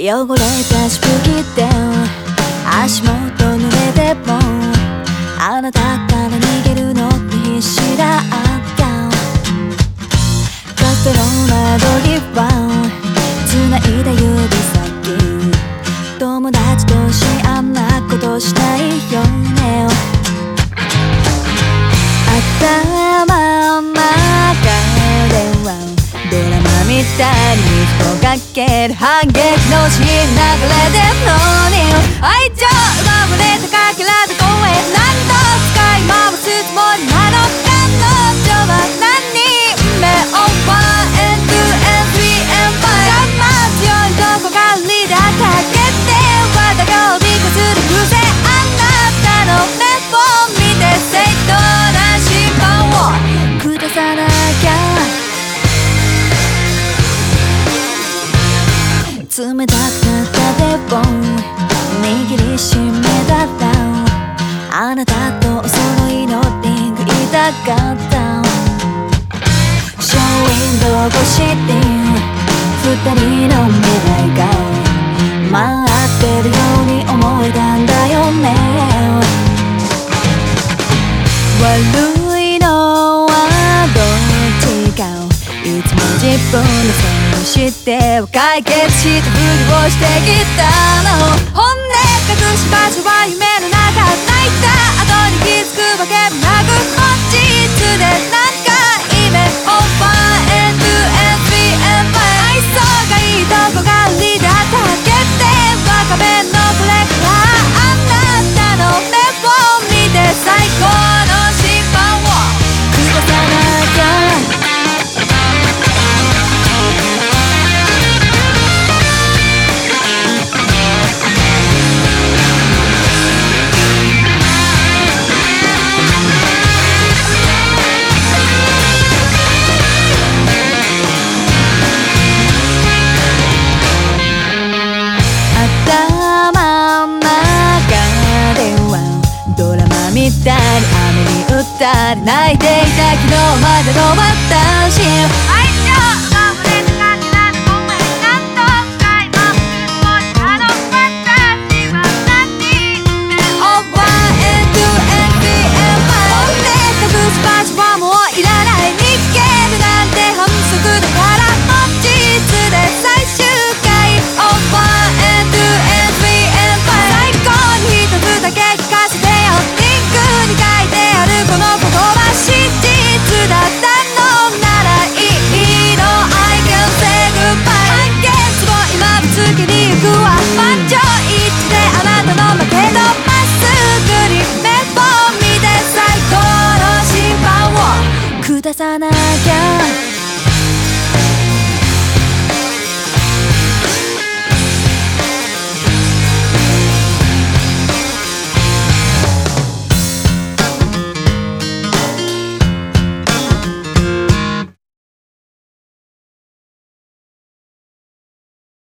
汚れたし拭いて足元濡れてもあなたから逃げるのって必死だったカステロなどぎは繋いだ指先友達としあんなことしないよね頭の中ではドラマみたいに人がける反撃のシーン流れてるのに愛情奪われたかけらで声何度使い回すつもりなの彼女は何人目を 1N2N3N5 強いどこかリーダーかけて我ががを理解する癖あなたの目を見て正当な審判を下さなきゃ冷たくなった手を握りしめたらあなたとお揃いのリング痛かったショーウィンドウ越しに二人の未来が待ってるように思えたんだよね悪いのはどっちかいつも自分のせいにして解決したふりをしてきたの本音隠し場所は夢の中泣いた後に気づくわけもなく本日で何回目 1N2N3N5 愛想がいいとこがリーダーだけで若めのこれからあなたの目を見て最高の審判を下さなきゃみたいに雨に打ったり泣いて